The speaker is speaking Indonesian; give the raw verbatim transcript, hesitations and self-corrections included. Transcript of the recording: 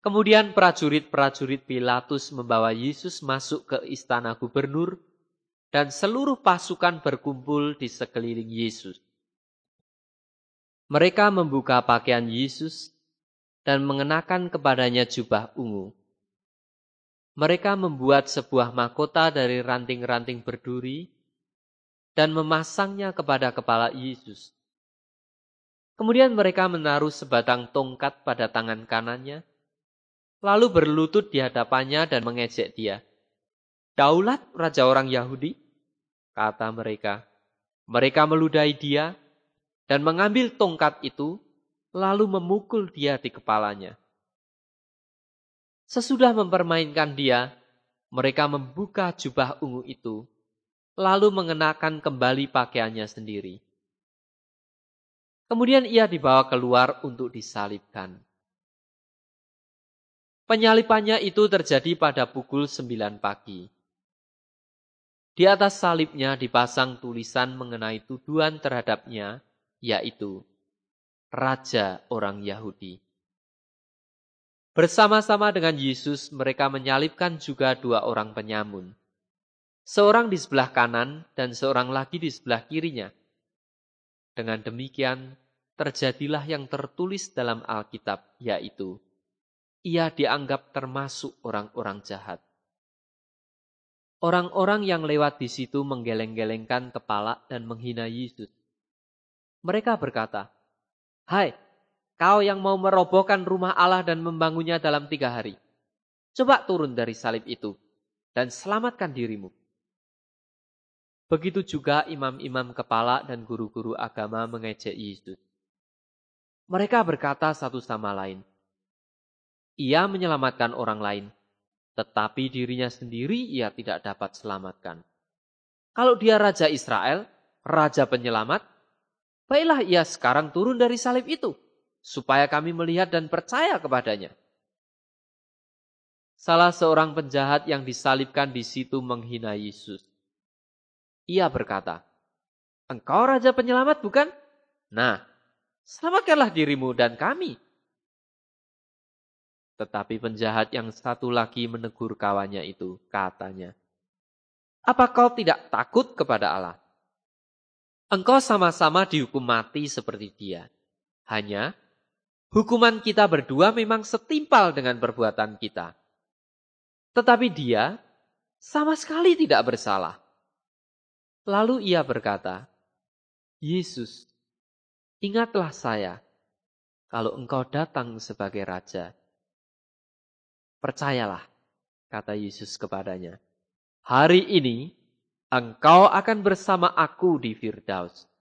Kemudian prajurit-prajurit Pilatus membawa Yesus masuk ke istana gubernur dan seluruh pasukan berkumpul di sekeliling Yesus. Mereka membuka pakaian Yesus dan mengenakan kepadanya jubah ungu. Mereka membuat sebuah mahkota dari ranting-ranting berduri dan memasangnya kepada kepala Yesus. Kemudian mereka menaruh sebatang tongkat pada tangan kanannya, lalu berlutut di hadapannya dan mengejek dia. "Daulat raja orang Yahudi," kata mereka. Mereka meludahi dia dan mengambil tongkat itu, lalu memukul dia di kepalanya. Sesudah mempermainkan dia, mereka membuka jubah ungu itu, lalu mengenakan kembali pakaiannya sendiri. Kemudian ia dibawa keluar untuk disalibkan. Penyalipannya itu terjadi pada pukul sembilan pagi. Di atas salibnya dipasang tulisan mengenai tuduhan terhadapnya, yaitu Raja orang Yahudi. Bersama-sama dengan Yesus, mereka menyalibkan juga dua orang penyamun. Seorang di sebelah kanan dan seorang lagi di sebelah kirinya. Dengan demikian, terjadilah yang tertulis dalam Alkitab, yaitu ia dianggap termasuk orang-orang jahat. Orang-orang yang lewat di situ menggeleng-gelengkan kepala dan menghina Yesus. Mereka berkata, "Hai, kau yang mau merobohkan rumah Allah dan membangunnya dalam tiga hari. Coba turun dari salib itu dan selamatkan dirimu." Begitu juga imam-imam kepala dan guru-guru agama mengejek Yesus. Mereka berkata satu sama lain, "Ia menyelamatkan orang lain, tetapi dirinya sendiri ia tidak dapat selamatkan. Kalau dia Raja Israel, Raja Penyelamat, baiklah ia sekarang turun dari salib itu, supaya kami melihat dan percaya kepadanya." Salah seorang penjahat yang disalibkan di situ menghina Yesus. Ia berkata, "Engkau Raja Penyelamat bukan? Nah, selamatkanlah dirimu dan kami." Tetapi penjahat yang satu lagi menegur kawannya itu, katanya, "Apa kau tidak takut kepada Allah? Engkau sama-sama dihukum mati seperti dia. Hanya, hukuman kita berdua memang setimpal dengan perbuatan kita. Tetapi dia sama sekali tidak bersalah." Lalu ia berkata, "Yesus, ingatlah saya kalau engkau datang sebagai Raja." "Percayalah," kata Yesus kepadanya, "hari ini engkau akan bersama aku di Firdaus."